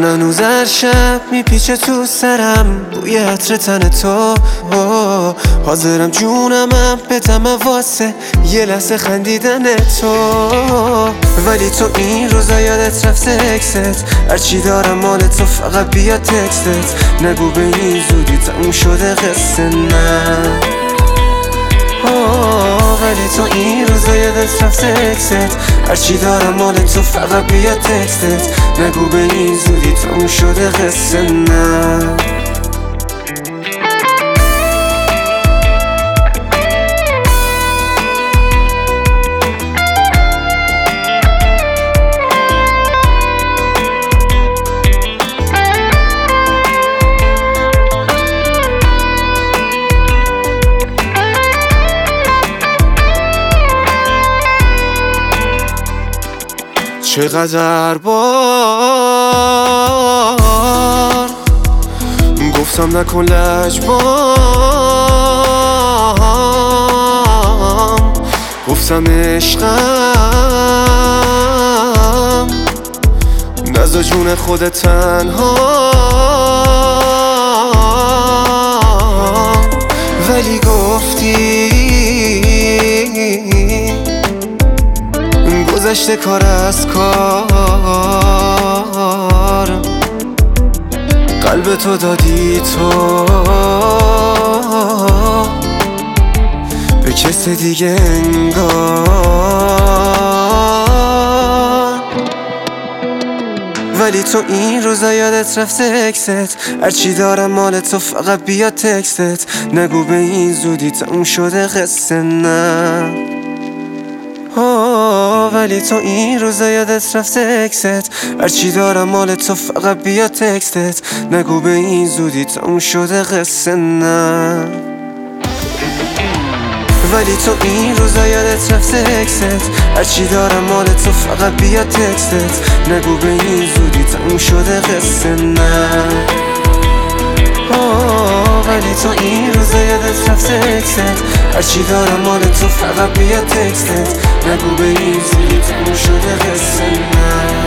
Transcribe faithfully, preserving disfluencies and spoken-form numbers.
هنوز هر شب میپیچه تو سرم بوی عطر تن تو. حاضرم جونمم بدم واسه یه لحظه خندیدن تو. ولی تو این روزا یادت رفت سکست، هرچی دارم مال تو فقط بیا تکستت. نگو به این زودی تموم شده قصه نه. ولی تو این روزا یادت رفت سکست، هرچی دارم مال تو فقط بیا تکستت. نگو به این زودی تموم شده قصه نه. چقدر بار گفتم نکن لجبام، گفتم عشقم نزا جون خودت تنها. ولی گفتی گذشته کار از کار، قلب تو دادی تو به کس دیگه انگار. ولی تو این روزا یادت رفت سکست، هرچی دارم مال تو فقط بیا تکستت. نگو به این زودی تموم شده قصه نه. ولی تو این روزا یادت رفت سکست، هرچی دارم مال تو فقط بیا تکستت. نگو به این زودی تموم شده قصه نه. ولی تو این روزا یادت رفت سکست، هرچی دارم مال تو فقط بیا تکستت. نگو به این زودی تموم شده قصه نه. ولی تو این روزا یادت رفت سکست، هرچی دارم مال تو فقط بیا تکستت. نگو به این زودی تموم شده قصه نه.